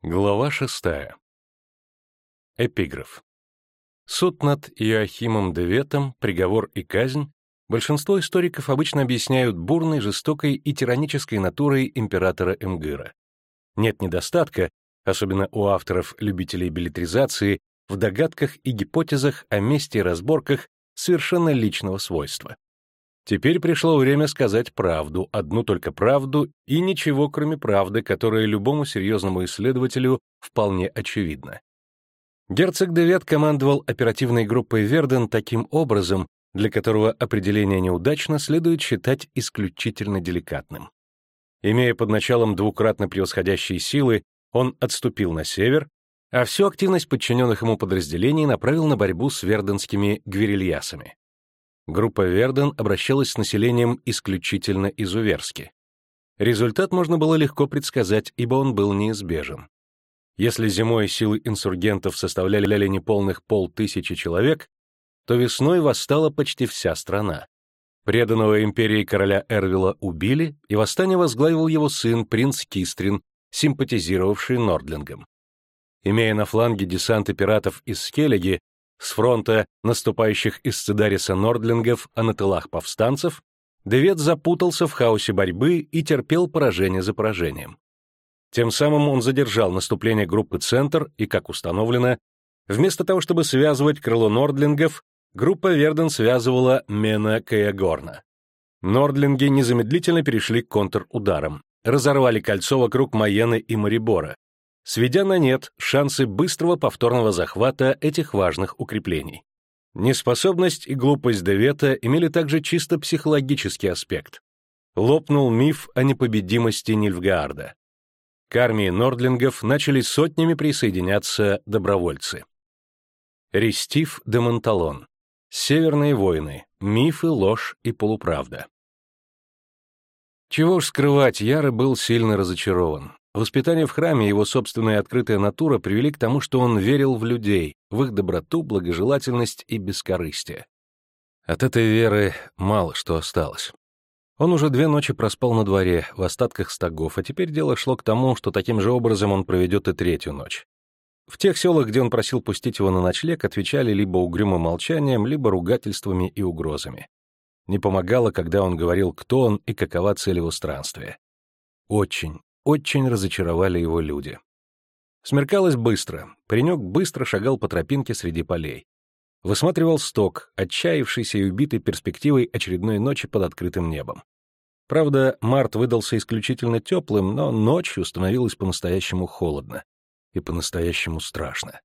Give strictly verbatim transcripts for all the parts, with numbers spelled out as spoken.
Глава шестая. Эпиграф. Суд над Иоахимом де Ветом, приговор и казнь большинство историков обычно объясняют бурной, жестокой и тиранической натурой императора Эмгыра. Нет недостатка, особенно у авторов-любителей беллетризации, в догадках и гипотезах о месте и разборках совершенно личного свойства. Теперь пришло время сказать правду, одну только правду и ничего, кроме правды, которая любому серьезному исследователю вполне очевидна. Герцог де Вет командовал оперативной группой Верден таким образом, для которого определение неудачно следует считать исключительно деликатным. Имея под началом двукратно превосходящие силы, он отступил на север, а всю активность подчиненных ему подразделений направил на борьбу с верденскими гвирильясами. Группа Верден обращалась с населением исключительно изуверски. Результат можно было легко предсказать, ибо он был неизбежен. Если зимой силы инсургентов составляли неполных полтысячи человек, то весной восстала почти вся страна. Преданного империи короля Эрвила убили, и восстание возглавил его сын, принц Кистрин, симпатизировавший Нордлингам. Имея на фланге десанты пиратов из Скеллиги, с фронта наступающих из Цидариса нордлингов, а на тылах повстанцев, де Вет запутался в хаосе борьбы и терпел поражение за поражением. Тем самым он задержал наступление группы «Центр» и, как установлено, вместо того, чтобы связывать крыло нордлингов, группа Верден связывала Мена Каягорна. Нордлинги незамедлительно перешли к контрударам, разорвали кольцо вокруг Майены и Марибора, сведя на нет шансы быстрого повторного захвата этих важных укреплений. Неспособность и глупость де Вета имели также чисто психологический аспект. Лопнул миф о непобедимости Нильфгаарда. К армии нордлингов начали сотнями присоединяться добровольцы. Рестив де Монталон. Северные войны. Мифы, ложь и полуправда. Чего уж скрывать, Яра был сильно разочарован. Воспитание в храме и его собственная открытая натура привели к тому, что он верил в людей, в их доброту, благожелательность и бескорыстие. От этой веры мало что осталось. Он уже две ночи проспал на дворе, в остатках стогов, а теперь дело шло к тому, что таким же образом он проведет и третью ночь. В тех селах, где он просил пустить его на ночлег, отвечали либо угрюмым молчанием, либо ругательствами и угрозами. Не помогало, когда он говорил, кто он и какова цель его странствия. Очень, очень разочаровали его люди. Смеркалось быстро, паренек быстро шагал по тропинке среди полей. Высматривал стог, отчаявшийся и убитый перспективой очередной ночи под открытым небом. Правда, март выдался исключительно теплым, но ночью становилось по-настоящему холодно и по-настоящему страшно.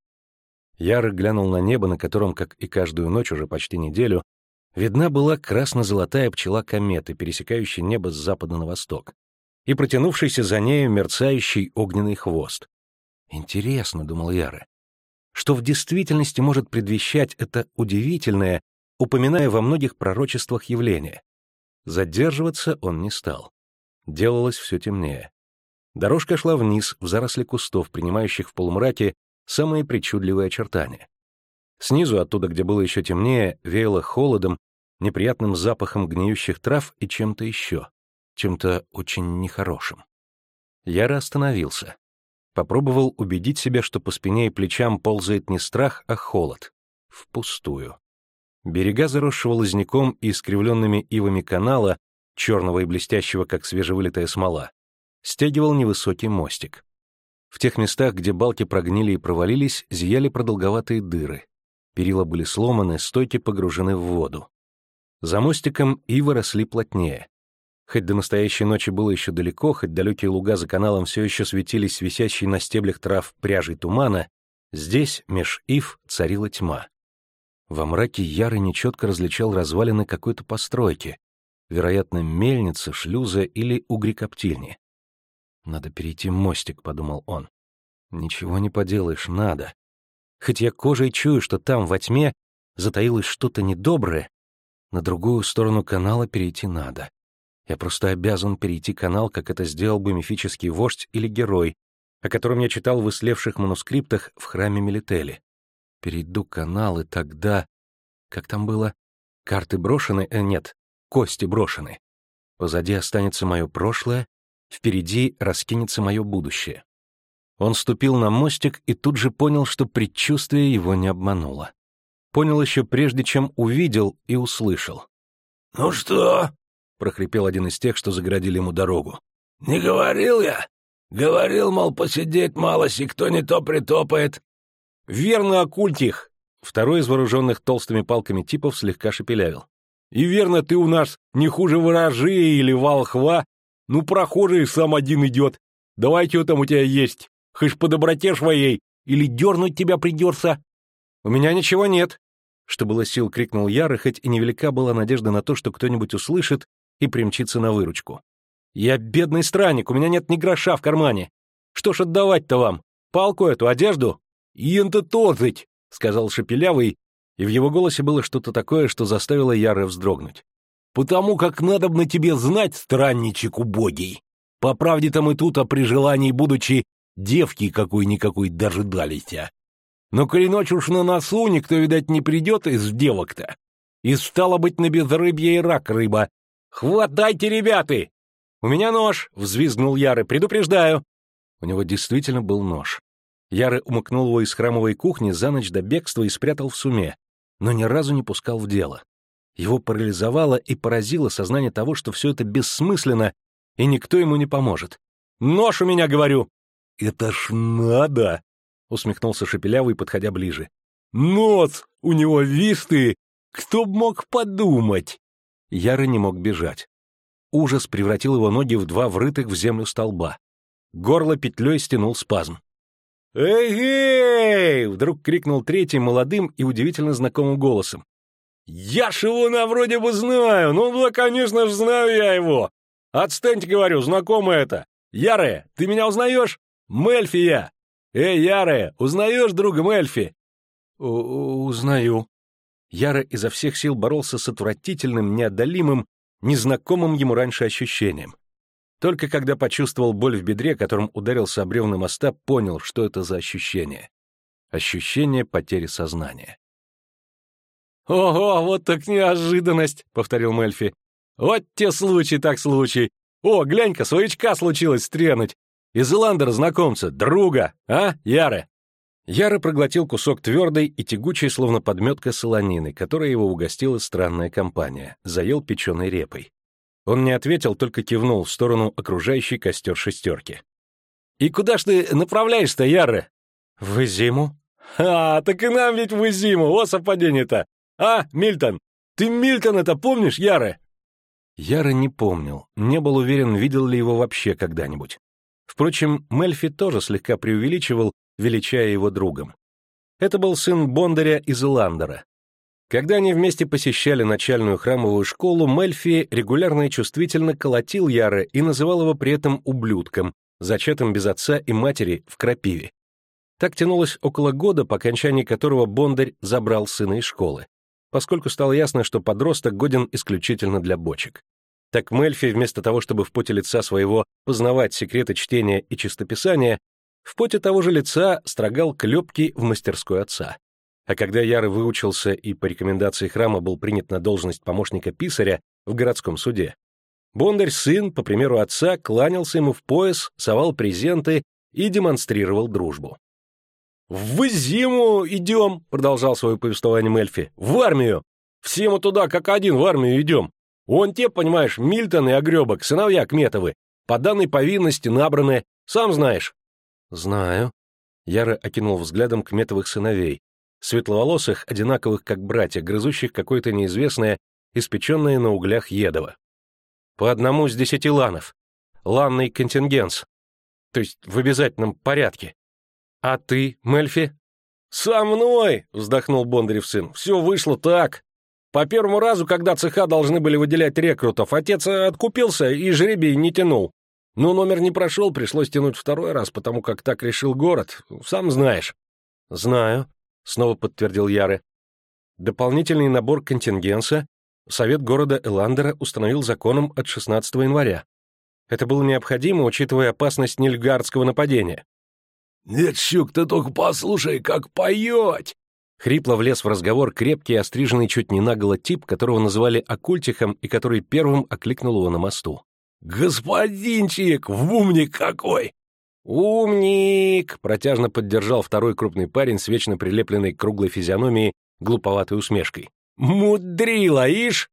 Яр глянул на небо, на котором, как и каждую ночь уже почти неделю, видна была красно-золотая пчела кометы, пересекающая небо с запада на восток, и протянувшийся за нею мерцающий огненный хвост. «Интересно», — думал Яра, — «что в действительности может предвещать это удивительное, упоминая во многих пророчествах явление?» Задерживаться он не стал. Делалось все темнее. Дорожка шла вниз, в заросли кустов, принимающих в полумраке самые причудливые очертания. Снизу, оттуда, где было еще темнее, веяло холодом, неприятным запахом гниющих трав и чем-то еще. Чем-то очень нехорошим. Яра остановился. Попробовал убедить себя, что по спине и плечам ползает не страх, а холод. Впустую. Берега заросшего лозняком и искривленными ивами канала, черного и блестящего, как свежевылитая смола, стягивал невысокий мостик. В тех местах, где балки прогнили и провалились, зияли продолговатые дыры. Перила были сломаны, стойки погружены в воду. За мостиком ивы росли плотнее. Хоть до настоящей ночи было еще далеко, хоть далекие луга за каналом все еще светились висящей на стеблях трав пряжей тумана, здесь, меж ив, царила тьма. Во мраке Яры нечетко различал развалины какой-то постройки, вероятно, мельницы, шлюза или угрекоптильни. «Надо перейти мостик», — подумал он. «Ничего не поделаешь, надо. Хоть я кожей чую, что там, во тьме, затаилось что-то недоброе, на другую сторону канала перейти надо. Я просто обязан перейти канал, как это сделал бы мифический вождь или герой, о котором я читал в ислевших манускриптах в храме Мелители. Перейду канал, и тогда... Как там было? Карты брошены? Э, нет, кости брошены. Позади останется мое прошлое, впереди раскинется мое будущее. Он ступил на мостик и тут же понял, что предчувствие его не обмануло. Понял еще прежде, чем увидел и услышал. «Ну что?» — прохрипел один из тех, что загородили ему дорогу. «Не говорил я? Говорил, мол, посидеть малость, и кто не то притопает». «Верно, оккультих!» Второй из вооруженных толстыми палками типов слегка шепелявил. «И верно, ты у нас не хуже ворожи или волхва. Ну, прохожий сам один идет. Давай, что там у тебя есть? Хоть по доброте своей, или дернуть тебя придется?» «У меня ничего нет!» Что было сил, крикнул Яры, хоть и невелика была надежда на то, что кто-нибудь услышит и примчится на выручку. «Я бедный странник, у меня нет ни гроша в кармане. Что ж отдавать-то вам? Палку эту, одежду?» «Ин-то тозыть!» — сказал шепелявый, и в его голосе было что-то такое, что заставило Яры вздрогнуть. «Потому как надобно тебе знать, странничек убогий. По правде-то мы тут, а при желании будучи, девки какой-никакой дожидались-а. Но коли ночь уж на носу, никто, видать, не придет из девок-то. И стало быть на безрыбье и рак рыба. Хватайте, ребята! У меня нож!» — взвизгнул Яры. «Предупреждаю!» У него действительно был нож. Яры умыкнул его из храмовой кухни за ночь до бегства и спрятал в суме, но ни разу не пускал в дело. Его парализовало и поразило сознание того, что все это бессмысленно, и никто ему не поможет. «Нож у меня, говорю!» «Это ж надо!» — усмехнулся шепелявый, подходя ближе. «Нос у него вистый! Кто б мог подумать?» Яры не мог бежать. Ужас превратил его ноги в два врытых в землю столба. Горло петлей стянул спазм. «Эй-эй!» — вдруг крикнул третий молодым и удивительно знакомым голосом. «Я ж его на вроде бы знаю! Ну да, конечно же, знаю я его! Отстаньте, говорю, знакомый это! Яры, ты меня узнаешь? Мельфи я! Эй, Яры, узнаешь друга Мельфи?» «Узнаю». Яра изо всех сил боролся с отвратительным, неодолимым, незнакомым ему раньше ощущением. Только когда почувствовал боль в бедре, которым ударился об бревна моста, понял, что это за ощущение. Ощущение потери сознания. «Ого, вот так неожиданность!» — повторил Мельфи. «Вот те случай так случай! О, глянь-ка, своячка случилось стрянуть! Из Иландера знакомца, друга, а, Яры?» Яры проглотил кусок твердой и тягучей, словно подметка солонины, которой его угостила странная компания, заел печеной репой. Он не ответил, только кивнул в сторону окружающей костер шестерки. «И куда ж ты направляешься-то, Яры?» «В Изиму». «А, так и нам ведь в Изиму, о совпадение-то! А, Мильтон, ты Мильтона-то помнишь, Яры?» Яры не помнил, не был уверен, видел ли его вообще когда-нибудь. Впрочем, Мельфи тоже слегка преувеличивал, величая его другом. Это был сын Бондаря из Иландера. Когда они вместе посещали начальную храмовую школу, Мельфи регулярно и чувствительно колотил Яры и называл его при этом ублюдком, зачатым без отца и матери в крапиве. Так тянулось около года, по окончании которого Бондарь забрал сына из школы, поскольку стало ясно, что подросток годен исключительно для бочек. Так Мельфи, вместо того, чтобы в поте лица своего познавать секреты чтения и чистописания, в поте того же лица строгал клепки в мастерской отца. А когда Яры выучился и по рекомендации храма был принят на должность помощника писаря в городском суде, Бондарь сын, по примеру отца, кланялся ему в пояс, совал презенты и демонстрировал дружбу. «В Изиму идем!» — продолжал свое повествование Мельфи. «В армию! Все мы туда как один в армию идем. Вон те, понимаешь, Мильтон и Огребок, сыновья Кметовы, по данной повинности набраны, сам знаешь». «Знаю». Яра окинул взглядом Кметовых сыновей, светловолосых, одинаковых как братья, грызущих какое-то неизвестное, испеченное на углях едово. «По одному с десяти ланов. Ланный контингенс. То есть в обязательном порядке. А ты, Мельфи?» «Со мной!» — вздохнул Бондарев сын. «Все вышло так. По первому разу, когда цеха должны были выделять рекрутов, отец откупился и жребий не тянул. Но номер не прошел, пришлось тянуть второй раз, потому как так решил город. Сам знаешь». «Знаю», — снова подтвердил Яры. Дополнительный набор контингенса Совет города Эландера установил законом от шестнадцатого января. Это было необходимо, учитывая опасность нильфгаардского нападения. «Нет, щук, ты только послушай, как поет!» Хрипло влез в разговор крепкий, остриженный чуть не наголо тип, которого называли Оккультихом и который первым окликнул его на мосту. «Господинчик, в умник какой! «Умник!» — протяжно поддержал второй крупный парень с вечно прилепленной к круглой физиономией глуповатой усмешкой. «Мудрила, ишь!»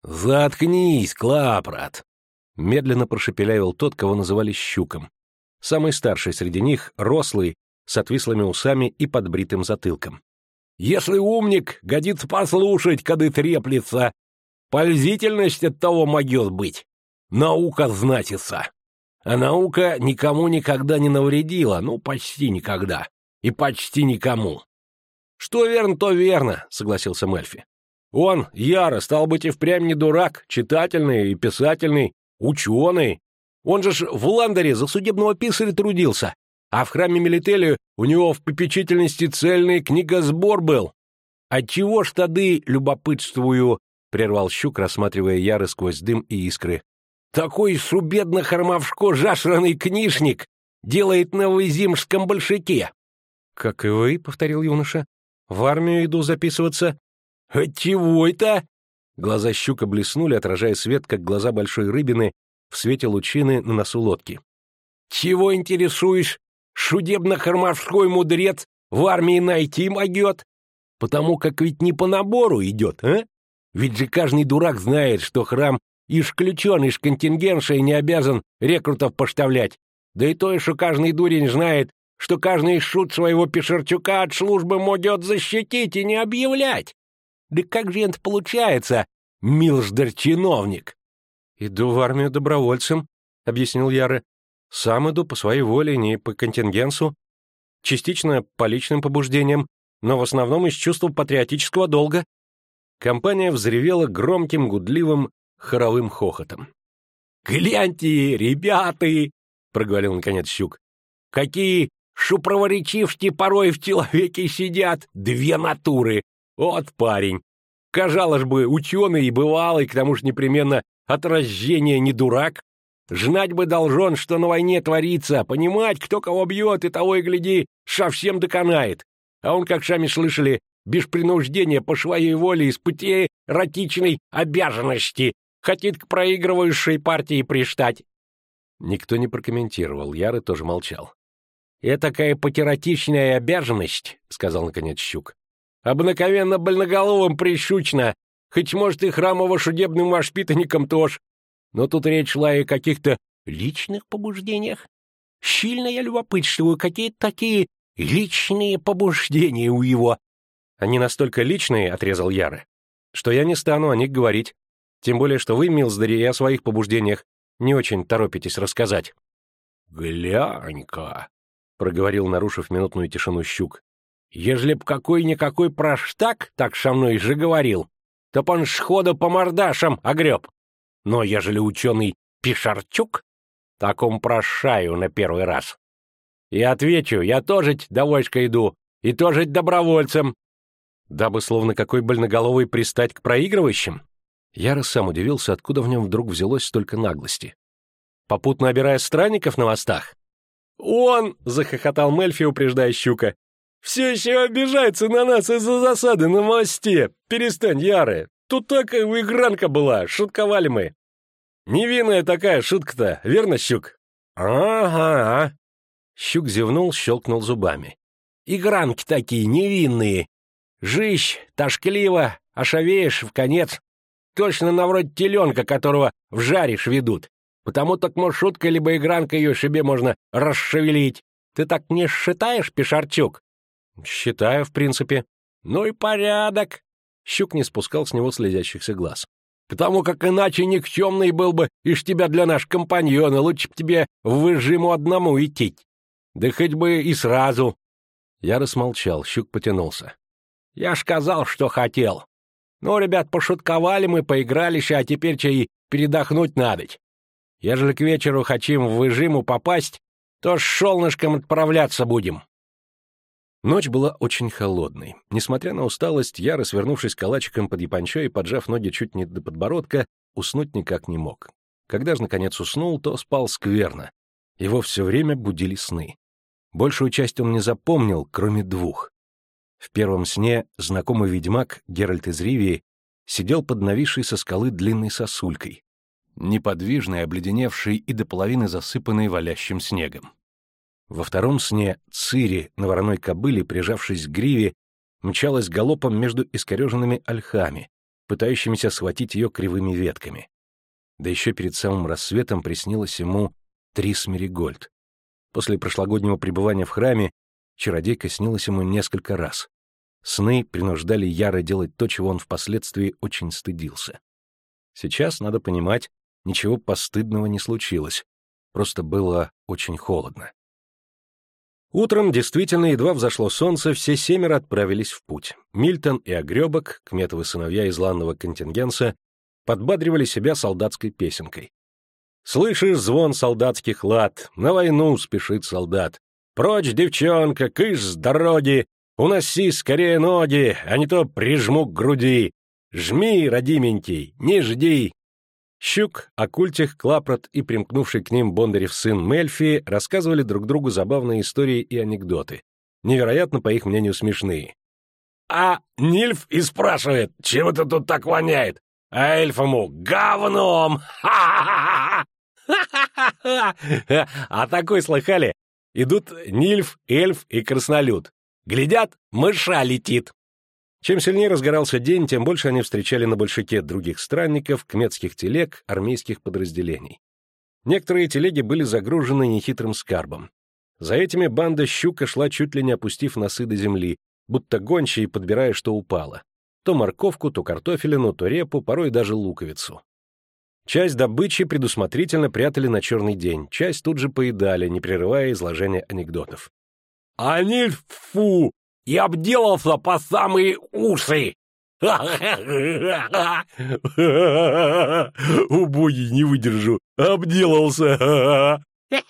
«Заткнись, Клапрат!» — медленно прошепелявил тот, кого называли Щуком. Самый старший среди них, рослый, с отвислыми усами и подбритым затылком. «Если умник, годится послушать, кады треплется. Пользительность от того могет быть. Наука знатится. А наука никому никогда не навредила, ну, почти никогда. И почти никому». «Что верно, то верно», — согласился Мельфи. «Он, Яра, стал быть, и впрямь не дурак, читательный и писательный, ученый. Он же ж в Ландере за судебного писаря трудился, а в храме Мелителию у него в попечительности цельный книгосбор был. Отчего ж тады, любопытствую, — прервал Щук, рассматривая Яры сквозь дым и искры, — такой субедно-хармовшко жашраный книжник делает на Вызимском большаке? — Как и вы, — повторил юноша, — в армию иду записываться. — Отчего это? Глаза Щука блеснули, отражая свет, как глаза большой рыбины в свете лучины на носу лодки. — Чего интересуешь? Шудебно-хармовской мудрец в армии найти могет? Потому как ведь не по набору идет, а? Ведь же каждый дурак знает, что храм ишь ключен, ишь контингеншей не обязан рекрутов поставлять. Да и то, что каждый дурень знает, что каждый шут своего Пешерчука от службы могет защитить и не объявлять. Да как же это получается, милждар-чиновник? — Иду в армию добровольцем, — объяснил Яра. — Сам иду по своей воле, не по контингенсу. Частично по личным побуждениям, но в основном из чувства патриотического долга. Компания взревела громким, гудливым, хоровым хохотом. — Гляньте, ребята! — проговорил наконец Щук. — Какие шупроворечившки порой в человеке сидят! Две натуры! Вот парень! Казалось бы, ученый и бывалый, к тому же непременно от рождения не дурак. Знать бы должен, что на войне творится, понимать, кто кого бьет, и того и гляди, совсем доконает. А он, как сами слышали, без принуждения по своей воле из пути ратичной обязанности хотит к проигрывающей партии пристать. Никто не прокомментировал, Яры тоже молчал. — Это такая патиотичная обязанность, — сказал наконец Щук. — Обыкновенно больноголовым прищучно, хоть, может, и храмово-шудебным воспитанникам тоже. Но тут речь шла и о каких-то личных побуждениях. Сильно я любопытствую, какие такие личные побуждения у его. — Они настолько личные, — отрезал Яры, — что я не стану о них говорить. Тем более, что вы, Милздари, и о своих побуждениях не очень торопитесь рассказать. — Глянь-ка, — проговорил, нарушив минутную тишину Щук, — ежели б какой-никакой проштак так со мной же говорил, то б он сходу по мордашам огреб. Но ежели ученый Пешарчук, так он прощаю на первый раз. И отвечу, я тоже до войска иду, и тоже добровольцем. Дабы словно какой больноголовый пристать к проигрывающим? Яра сам удивился, откуда в нем вдруг взялось столько наглости. Попутно обирая странников на мостах? «Он!» — захохотал Мельфи, упреждая Щука. «Все еще обижается на нас из-за засады на мосте! Перестань, Яры! Тут такая игранка была, шутковали мы!» «Невинная такая шутка-то, верно, Щук?» «Ага!» Щук зевнул, щелкнул зубами. «Игранки такие невинные! Жищ, тошкливо, ошавеешь в конец. Точно на вроде теленка, которого в жаришь ведут. Потому так, может, шутка либо игранка ее себе можно расшевелить. Ты так не считаешь, Пешарчук?» «Считаю, в принципе». «Ну и порядок!» Щук не спускал с него слезящихся глаз. «Потому как иначе никчемный был бы ишь тебя для наш компаньон, и лучше б тебе в выжиму одному идти. Да хоть бы и сразу». Я рассмолчал, Щук потянулся. «Я ж сказал, что хотел. Ну, ребят, пошутковали мы, поигрались, а теперь чай передохнуть надоть. Ежели к вечеру хотим в выжиму попасть, то с солнышком отправляться будем». Ночь была очень холодной. Несмотря на усталость, Яра, свернувшись калачиком под япончой и поджав ноги чуть не до подбородка, уснуть никак не мог. Когда же, наконец, уснул, то спал скверно. Его все время будили сны. Большую часть он не запомнил, кроме двух. В первом сне знакомый ведьмак Геральт из Ривии сидел под нависшей со скалы длинной сосулькой, неподвижной, обледеневшей и до половины засыпанной валящим снегом. Во втором сне Цири на вороной кобыле, прижавшись к гриве, мчалась галопом между искореженными ольхами, пытающимися схватить ее кривыми ветками. Да еще перед самым рассветом приснилось ему Трис Меригольд. После прошлогоднего пребывания в храме чародейка снилась ему несколько раз. Сны принуждали Яра делать то, чего он впоследствии очень стыдился. Сейчас, надо понимать, ничего постыдного не случилось, просто было очень холодно. Утром, действительно, едва взошло солнце, все семеро отправились в путь. Мильтон и Огребок, кметовы сыновья из ланного контингенса, подбадривали себя солдатской песенкой. «Слышишь звон солдатских лад, на войну спешит солдат. Прочь, девчонка, кыш с дороги, уноси скорее ноги, а не то прижму к груди. Жми, родименький, не жди». Щук, Окультих, Клапрот и примкнувший к ним Бондарев сын Мельфи рассказывали друг другу забавные истории и анекдоты, невероятно, по их мнению, смешные. А Нильф и спрашивает, чем это тут так воняет? А эльф ему говном! Ха-ха-ха! А такой слыхали? Идут Нильф, эльф и краснолюд. Глядят, мыша летит. Чем сильнее разгорался день, тем больше они встречали на большаке других странников, кметских телег, армейских подразделений. Некоторые телеги были загружены нехитрым скарбом. За этими банда Щука шла, чуть ли не опустив носы до земли, будто гончие, подбирая, что упало. То морковку, то картофелину, то репу, порой даже луковицу. Часть добычи предусмотрительно прятали на черный день, часть тут же поедали, не прерывая изложения анекдотов. А Нильф, фу! И обделался по самые уши! Убогий, не выдержу, обделался!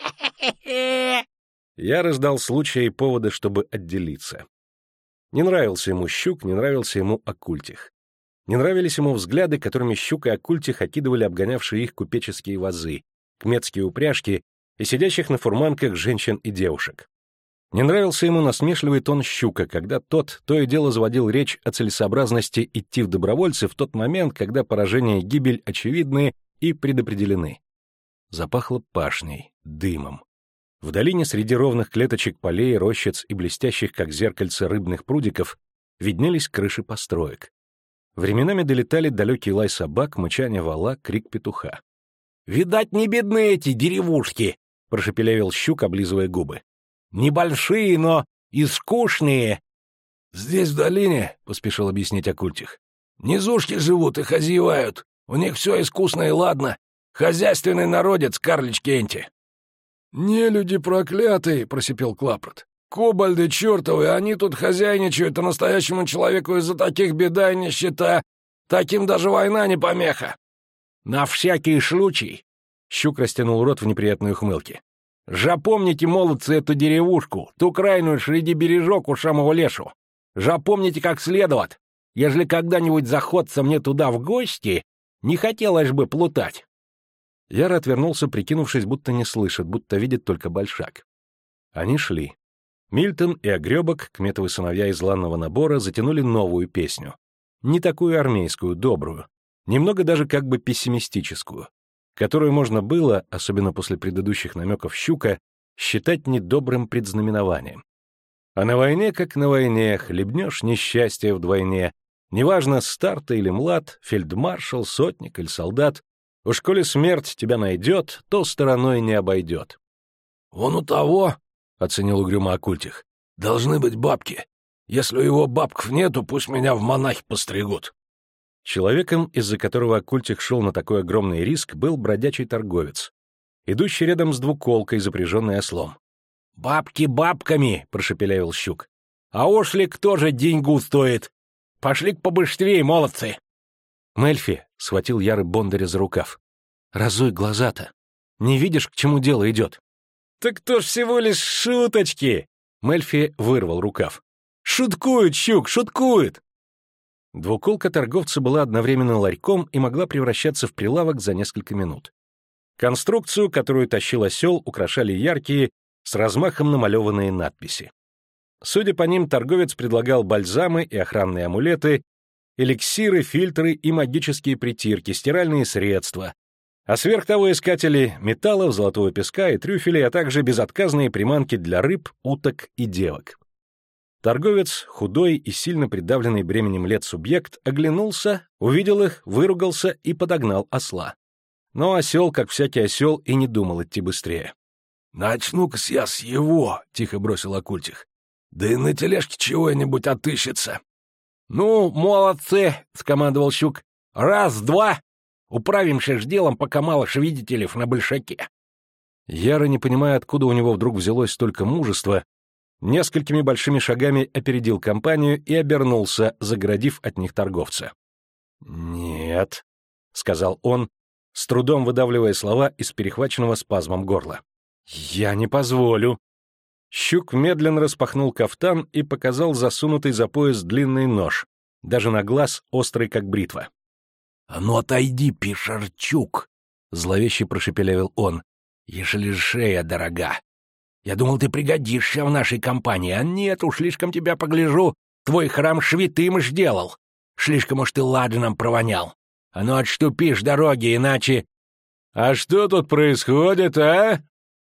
Я раздал случая и повода, чтобы отделиться. Не нравился ему Щук, не нравился ему Окультих. Не нравились ему взгляды, которыми Щук и Окультих окидывали обгонявшие их купеческие вазы, кметские упряжки и сидящих на фурманках женщин и девушек. Не нравился ему насмешливый тон Щука, когда тот то и дело заводил речь о целесообразности идти в добровольцы в тот момент, когда поражение и гибель очевидны и предопределены. Запахло пашней, дымом. В долине среди ровных клеточек полей, рощиц и блестящих, как зеркальца, рыбных прудиков виднелись крыши построек. Временами долетали далекий лай собак, мычание вола, крик петуха. «Видать, не бедны эти деревушки!» — прошепелявил Щук, облизывая губы. «Небольшие, но и скучные!» «Здесь, в долине, — поспешил объяснить Окультих, — низушки живут и хозяевают. У них все искусно и ладно. Хозяйственный народец, карлич Кенти». «Не люди проклятые, — просипел Клапрот. — Кобальды чертовы, они тут хозяйничают, а настоящему человеку из-за таких беда и нищета. Таким даже война не помеха». «На всякий случай!» — Щук растянул рот в неприятной ухмылке. «Жапомните, молодцы, эту деревушку, ту крайную среди бережок у самого лесу. Жапомните как следует. Ежели когда-нибудь заходца мне туда в гости, не хотелось бы плутать». Яр отвернулся, прикинувшись, будто не слышит, будто видит только большак. Они шли. Мильтон и Огребок, кметовы сыновья из ланного набора, затянули новую песню. Не такую армейскую, добрую, немного даже как бы пессимистическую, которую можно было, особенно после предыдущих намеков Щука, считать недобрым предзнаменованием. А на войне, как на войне, хлебнешь несчастье вдвойне. Неважно, стар ты или млад, фельдмаршал, сотник или солдат, уж коли смерть тебя найдет, то стороной не обойдет. — Вон у того, — оценил угрюмо Окультих, — должны быть бабки. Если у его бабков нету, пусть меня в монахи постригут. Человеком, из-за которого Окультих шел на такой огромный риск, был бродячий торговец, идущий рядом с двуколкой, запряженной ослом. «Бабки бабками!» — прошепелявил Щук. «А уж ли кто же деньгу стоит? Пошли-ка побыстрее, молодцы!» «Мельфи!» — схватил Яры Бондаря за рукав. «Разуй глаза-то! Не видишь, к чему дело идет?» «Так то ж всего лишь шуточки!» Мельфи вырвал рукав. «Шуткует, Щук, шуткует!» Двуколка торговца была одновременно ларьком и могла превращаться в прилавок за несколько минут. Конструкцию, которую тащил осел, украшали яркие, с размахом намалеванные надписи. Судя по ним, торговец предлагал бальзамы и охранные амулеты, эликсиры, фильтры и магические притирки, стиральные средства, А сверх того искатели металлов, золотого песка и трюфелей, а также безотказные приманки для рыб, уток и девок. Торговец, худой и сильно придавленный бременем лет субъект, оглянулся, увидел их, выругался и подогнал осла. Но осел, как всякий осел, и не думал идти быстрее. «Начну-ка я с его», — тихо бросил Окультих. «Да и на тележке чего-нибудь отыщется». «Ну, молодцы», — скомандовал Щук. «Раз, два. Управимся ж делом, пока мало швидителев на большаке». Яро, не понимая, откуда у него вдруг взялось столько мужества, несколькими большими шагами опередил компанию и обернулся, загородив от них торговца. «Нет», — сказал он, с трудом выдавливая слова из перехваченного спазмом горла. «Я не позволю». Щук медленно распахнул кафтан и показал засунутый за пояс длинный нож, даже на глаз острый, как бритва. «А ну отойди, Пишарчук!» — зловеще прошепелявил он. «Ежели шея дорога. Я думал, ты пригодишься в нашей компании, а нет, уж слишком тебя погляжу, твой храм швитым ж делал. Слишком уж ты ладаном провонял. А ну отступи с дороги, иначе...» «А что тут происходит, а?»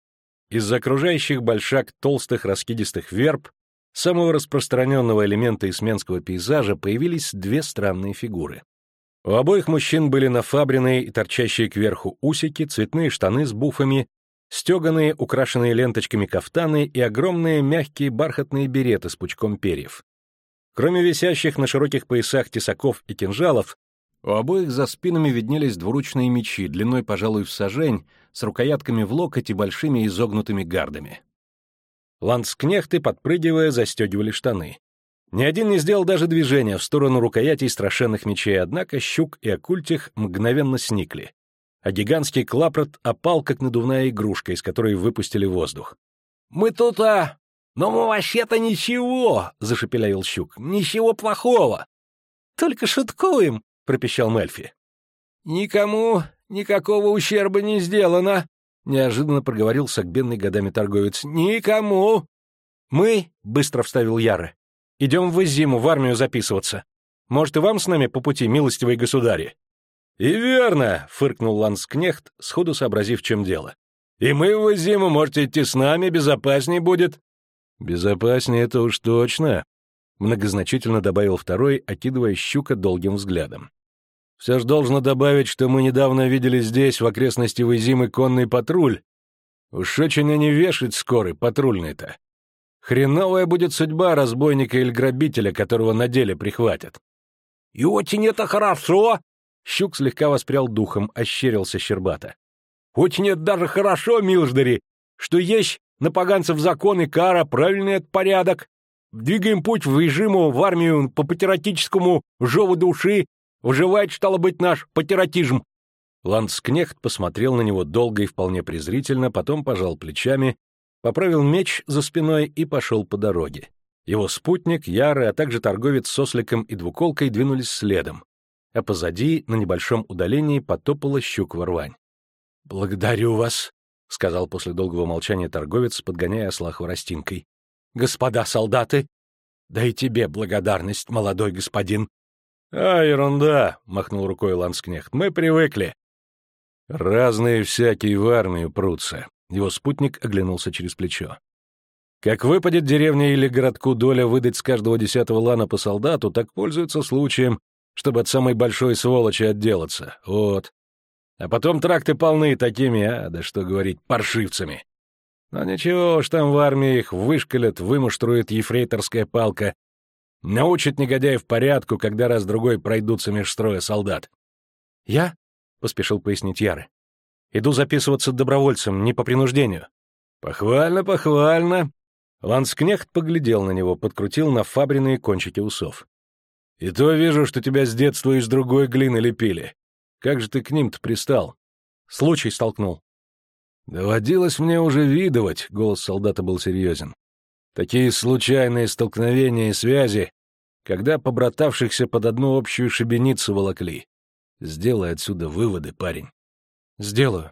Из окружающих большак толстых раскидистых верб, самого распространенного элемента исменского пейзажа, появились две странные фигуры. У обоих мужчин были нафабренные и торчащие кверху усики, цветные штаны с буфами, стеганые, украшенные ленточками кафтаны и огромные мягкие бархатные береты с пучком перьев. Кроме висящих на широких поясах тесаков и кинжалов, у обоих за спинами виднелись двуручные мечи, длиной, пожалуй, в сажень, с рукоятками в локоть и большими изогнутыми гардами. Ландскнехты, подпрыгивая, застегивали штаны. Ни один не сделал даже движения в сторону рукоятей страшенных мечей, однако Щук и Окультих мгновенно сникли, а гигантский клапрот опал, как надувная игрушка, из которой выпустили воздух. «Мы тут, а... но мы вообще-то ничего!» — зашепелявил Щук. «Ничего плохого!» «Только шуткуем!» — пропищал Мельфи. «Никому никакого ущерба не сделано!» — неожиданно проговорил согбенный годами торговец. «Никому!» «Мы, — быстро вставил Яро, — идем в Изиму в армию записываться. Может, и вам с нами по пути, милостивые государи?» «И верно!» — фыркнул ландскнехт, сходу сообразив, в чем дело. «И мы в Изиму, можете идти с нами, безопасней будет». «Безопаснее это уж точно», — многозначительно добавил второй, окидывая Щука долгим взглядом. «Все ж должно добавить, что мы недавно видели здесь, в окрестности Изимы, конный патруль. Уж очень они вешать скоры, патрульные-то. Хреновая будет судьба разбойника или грабителя, которого на деле прихватят». «И очень это хорошо!» Щук слегка воспрял духом, ощерился щербато. «Очень это даже хорошо, милждари, что есть на поганцев закон и кара, правильный это порядок. Двигаем путь в Изиму, в армию по патриотическому жову души, вживает, стало быть, наш патриотизм». Ландскнехт посмотрел на него долго и вполне презрительно, потом пожал плечами, поправил меч за спиной и пошел по дороге. Его спутник, Яры, а также торговец с осликом и двуколкой двинулись следом, а позади, на небольшом удалении, потопала Щук-Варвань. «Благодарю вас», — сказал после долгого молчания торговец, подгоняя осла хворостинкой. «Господа солдаты, да и тебе благодарность, молодой господин». «А, ерунда», — махнул рукой ландскнехт, — «мы привыкли». «Разные всякие в армию прутся», — его спутник оглянулся через плечо. «Как выпадет деревне или городку доля выдать с каждого десятого лана по солдату, так пользуются случаем, чтобы от самой большой сволочи отделаться. Вот. А потом тракты полны такими, а, да что говорить, паршивцами. Но ничего уж там в армии их вышкалят, вымуштрует ефрейторская палка, научит негодяев порядку, когда раз-другой пройдутся меж строя солдат». «Я?» — поспешил пояснить Яры. «Иду записываться добровольцем, не по принуждению». «Похвально, похвально». Ландскнехт поглядел на него, подкрутил нафабренные кончики усов. «И то вижу, что тебя с детства из другой глины лепили. Как же ты к ним-то пристал?» «Случай столкнул». «Доводилось мне уже видывать», — голос солдата был серьезен. «Такие случайные столкновения и связи, когда побратавшихся под одну общую шибеницу волокли. Сделай отсюда выводы, парень». «Сделаю».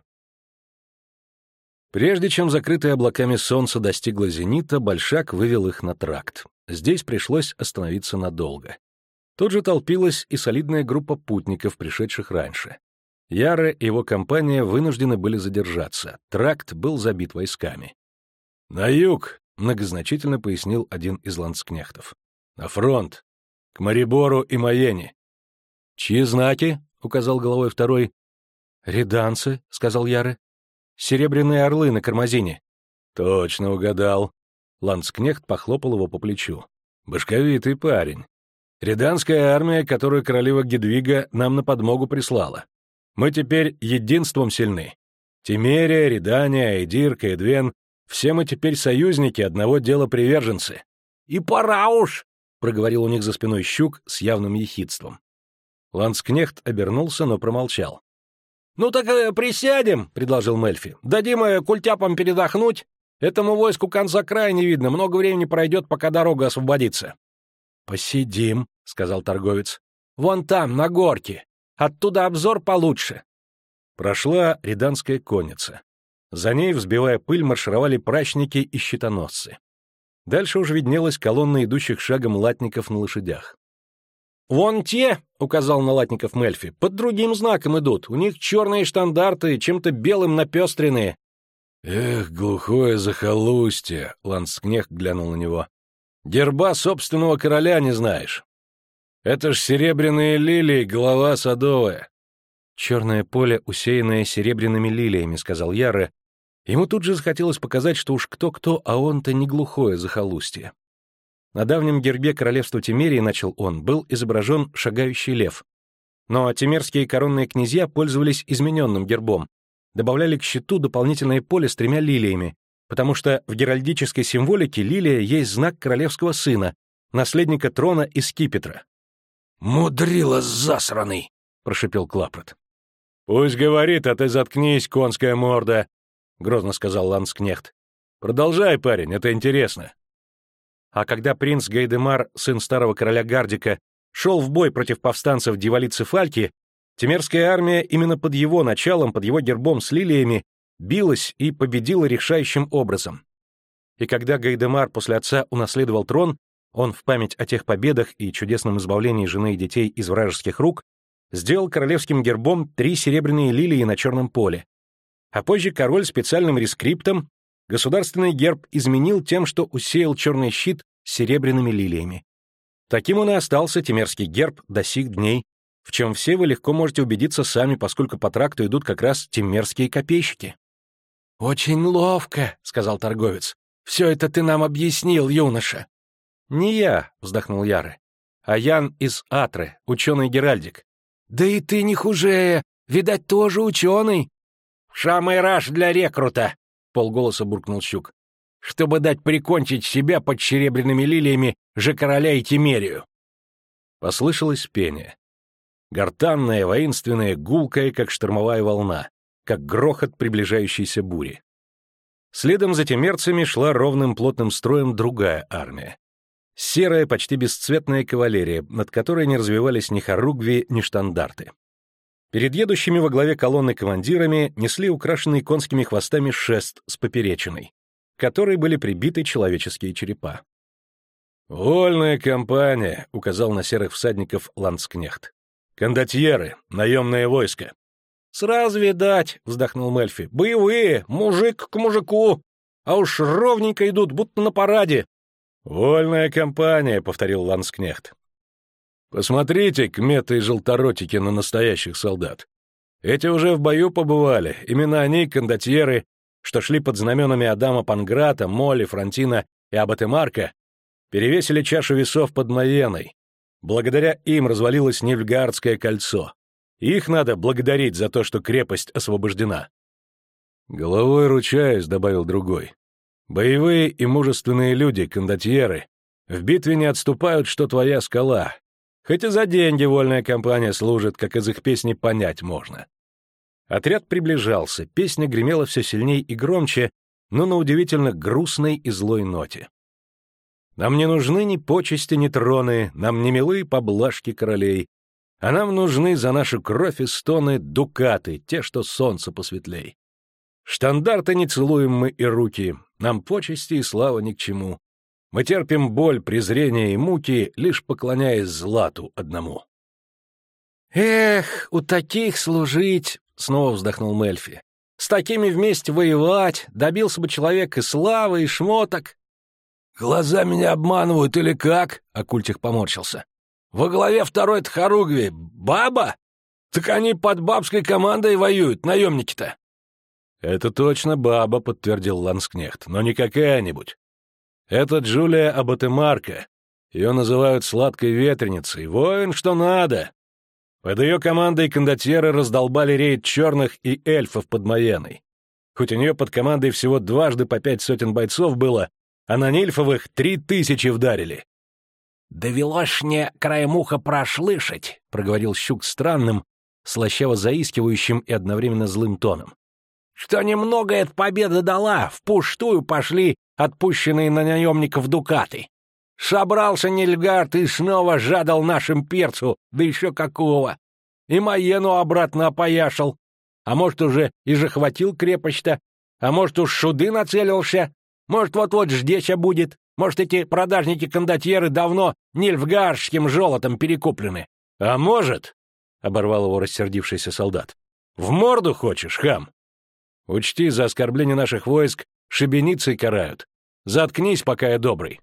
Прежде чем закрытое облаками солнце достигло зенита, Большак вывел их на тракт. Здесь пришлось остановиться надолго. Тут же толпилась и солидная группа путников, пришедших раньше. Яре и его компания вынуждены были задержаться. Тракт был забит войсками. «На юг», — многозначительно пояснил один из ландскнехтов. «На фронт. К Марибору и Маене». «Чьи знаки?» — указал головой второй. «Реданцы», — сказал Яре. «Серебряные орлы на кармазине». «Точно угадал». Ландскнехт похлопал его по плечу. «Башковитый парень. Реданская армия, которую королева Гедвига нам на подмогу прислала. Мы теперь единством сильны. Тимерия, Редания, Эдир, Каэдвен — все мы теперь союзники, одного дела приверженцы». «И пора уж!» — проговорил у них за спиной Щук с явным ехидством. Ландскнехт обернулся, но промолчал. «Ну так э, присядем», — предложил Мельфи. «Дадим э, культяпам передохнуть. Этому войску конца края не видно, много времени пройдет, пока дорога освободится». «Посидим», — сказал торговец. «Вон там, на горке. Оттуда обзор получше». Прошла реданская конница. За ней, взбивая пыль, маршировали прачники и щитоносцы. Дальше уж виднелась колонна идущих шагом латников на лошадях. «Вон те», — указал на латников Мельфи, — «под другим знаком идут. У них черные штандарты, чем-то белым напестренные». «Эх, глухое захолустье», — ландскнехт глянул на него. «Герба собственного короля не знаешь. Это ж серебряные лилии, голова садовая». «Черное поле, усеянное серебряными лилиями», — сказал Яре. Ему тут же захотелось показать, что уж кто-кто, а он-то не глухое захолустье. На давнем гербе королевства Тимерии, начал он, был изображен шагающий лев. Но тимерские коронные князья пользовались измененным гербом, добавляли к щиту дополнительное поле с тремя лилиями, потому что в геральдической символике лилия есть знак королевского сына, наследника трона и скипетра. «Мудрила засраный!» — прошипел Клапрот. «Пусть говорит, а ты заткнись, конская морда!» — грозно сказал ландскнехт. «Продолжай, парень, это интересно». А когда принц Гайдемар, сын старого короля Гардика, шел в бой против повстанцев дьяволицы Фальки, Тимерская армия именно под его началом, под его гербом с лилиями, билась и победила решающим образом. И когда Гайдемар после отца унаследовал трон, он в память о тех победах и чудесном избавлении жены и детей из вражеских рук сделал королевским гербом три серебряные лилии на черном поле. А позже король специальным рескриптом государственный герб изменил тем, что усеял черный щит серебряными лилиями. Таким он и остался тимерский герб до сих дней, в чем все вы легко можете убедиться сами, поскольку по тракту идут как раз тимерские копейщики. «Очень ловко», — сказал торговец. «Все это ты нам объяснил, юноша». «Не я», — вздохнул Яре, — «а Ян из Атры, ученый-геральдик». «Да и ты не хуже, видать, тоже ученый». «Шамайраж для рекрута», — полголоса буркнул Щук, «чтобы дать прикончить себя под серебряными лилиями же короля и Тимерию». Послышалось пение. Гортанное, воинственное, гулкое, как штормовая волна, как грохот приближающейся бури. Следом за тимерцами шла ровным плотным строем другая армия. Серая, почти бесцветная кавалерия, над которой не развивались ни хоругви, ни штандарты. Перед едущими во главе колонны командирами несли украшенный конскими хвостами шест с поперечиной, к которой были прибиты человеческие черепа. «Вольная компания», — указал на серых всадников ландскнехт. «Кондотьеры, наемное войско». «Сразу видать», — вздохнул Мельфи, — «боевые, мужик к мужику, а уж ровненько идут, будто на параде». «Вольная компания», — повторил ландскнехт. «Посмотрите, кметы и желторотики, на настоящих солдат. Эти уже в бою побывали, именно они, кондотьеры, что шли под знаменами Адама Панграта, Молли, Франтина и Абатемарка, перевесили чашу весов под Маеной. Благодаря им развалилось Нильфгаардское кольцо. Их надо благодарить за то, что крепость освобождена». «Головой ручаюсь», — добавил другой. «Боевые и мужественные люди, кондотьеры, в битве не отступают, что твоя скала. Хоть и за деньги вольная компания служит, как из их песни понять можно». Отряд приближался, песня гремела все сильней и громче, но на удивительно грустной и злой ноте. «Нам не нужны ни почести, ни троны, нам не милы поблажки королей, а нам нужны за нашу кровь и стоны дукаты, те, что солнце посветлей. Штандарты не целуем мы и руки, нам почести и слава ни к чему. Мы терпим боль, презрение и муки, лишь поклоняясь злату одному». «Эх, у таких служить!» — снова вздохнул Мельфи. «С такими вместе воевать, добился бы человек и славы, и шмоток». «Глаза меня обманывают или как?» — Окультих поморщился. «Во главе второй-то хоругви баба? Так они под бабской командой воюют, наемники-то». «Это точно баба», — подтвердил ланскнехт, — «но не какая-нибудь. Это Джулия Абатемарка. Ее называют сладкой ветреницей. Воин, что надо. Под ее командой кондотьеры раздолбали рейд черных и эльфов под Майеной. Хоть у нее под командой всего дважды по пять сотен бойцов было, а на нильфовых три тысячи вдарили». «Довелось мне краем уха прослышать», — проговорил Щук странным, слащаво заискивающим и одновременно злым тоном, «что немного эта победа дала, впустую пошли отпущенные на наемников дукаты. Собрался Нильфгард и снова жадал нашим перцу, да еще какого. И Майену обратно опояшал. А может, уже и захватил крепость-то, а может, уж шуды нацелился, может, вот-вот ждеча будет, может, эти продажники-кондотьеры давно нильфгардским золотом перекуплены. А может, — оборвал его рассердившийся солдат, — в морду хочешь, хам? Учти, за оскорбление наших войск шибеницей карают. Заткнись, пока я добрый.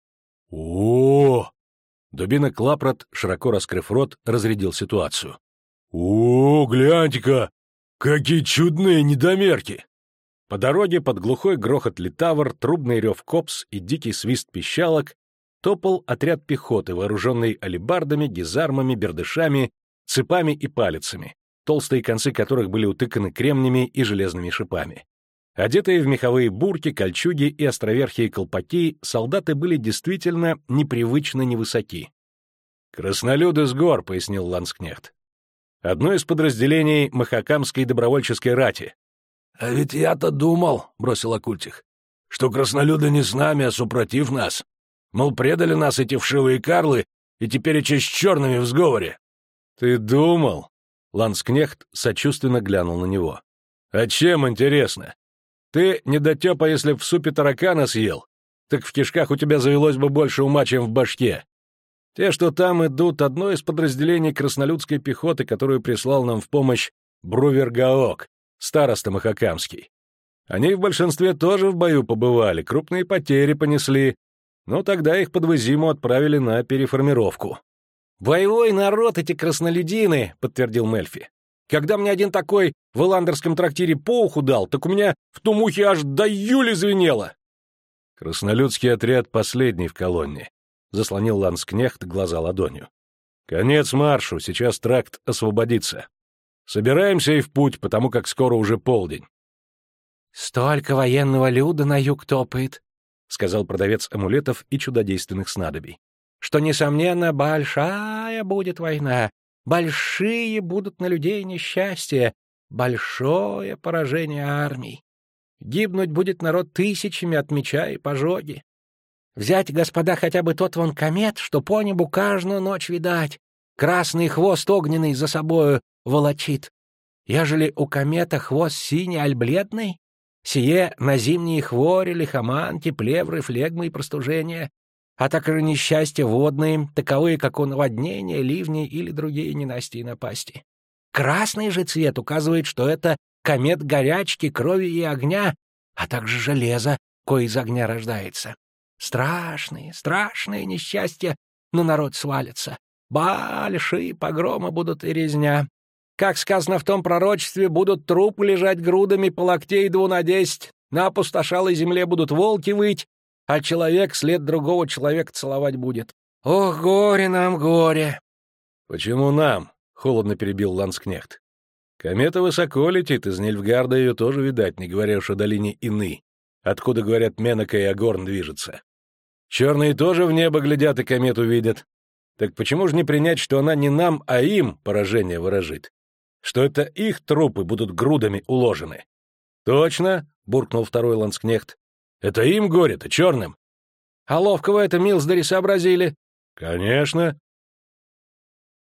О! Дубина Клапрот, широко раскрыв рот, разрядил ситуацию. О, гляньте-ка! Какие чудные недомерки! По дороге под глухой грохот литавр, трубный рев копс и дикий свист пищалок топал отряд пехоты, вооруженный алебардами, гизармами, бердышами, цепами и палицами, толстые концы которых были утыканы кремнями и железными шипами. Одетые в меховые бурки, кольчуги и островерхие колпаки, солдаты были действительно непривычно невысоки. «Краснолюды с гор», — пояснил ланскнехт. «Одно из подразделений Махакамской добровольческой рати». «А ведь я-то думал», — бросил Окультих, — «что краснолюды не с нами, а супротив нас. Мол, предали нас эти вшивые карлы, и теперь еще с черными в сговоре». «Ты думал?» — ланскнехт сочувственно глянул на него. «А чем, интересно? Ты, недотепа, если в супе таракана съел, так в кишках у тебя завелось бы больше ума, чем в башке. Те, что там идут, одно из подразделений краснолюдской пехоты, которую прислал нам в помощь Брувергаок, староста Махакамский. Они в большинстве тоже в бою побывали, крупные потери понесли, но тогда их под Вызиму отправили на переформировку». «Боевой народ эти краснолюдины», — подтвердил Мельфи. «Когда мне один такой в Иландерском трактире по уху дал, так у меня в том ухе аж до Юли звенело». «Краснолюдский отряд последний в колонне», — заслонил ланскнехт глаза ладонью. «Конец маршу, сейчас тракт освободится. Собираемся и в путь, потому как скоро уже полдень». «Столько военного люда на юг топает», — сказал продавец амулетов и чудодейственных снадобий, «что, несомненно, большая будет война, большие будут на людей несчастья, большое поражение армий. Гибнуть будет народ тысячами от меча и пожоги. Взять, господа, хотя бы тот вон комет, что по небу каждую ночь видать, красный хвост огненный за собою волочит. Ежели у комета хвост синий аль бледный, сие на зимние хвори, лихоманки, плевры, флегмы и простужения, а также несчастья водные, таковые, как у наводнения, ливни или другие ненастья и напасти. Красный же цвет указывает, что это комет горячки, крови и огня, а также железа, кое из огня рождается. Страшные, страшные несчастья на народ свалятся. Большие погромы будут и резня. Как сказано в том пророчестве, будут трупы лежать грудами по локтей дву на десять, на опустошалой земле будут волки выть, а человек след другого человека целовать будет. Ох, горе нам, горе!» «Почему нам?» — холодно перебил ланскнехт. «Комета высоко летит, из Нильфгарда ее тоже видать, не говоря уж о долине Ины, откуда, говорят, Менака и Агорн движется. Черные тоже в небо глядят и комету видят. Так почему же не принять, что она не нам, а им поражение выражит? Что это их трупы будут грудами уложены?» «Точно!» — буркнул второй ланскнехт. «Это им горе-то, черным!» «А ловко вы это, милздари, сообразили!» «Конечно!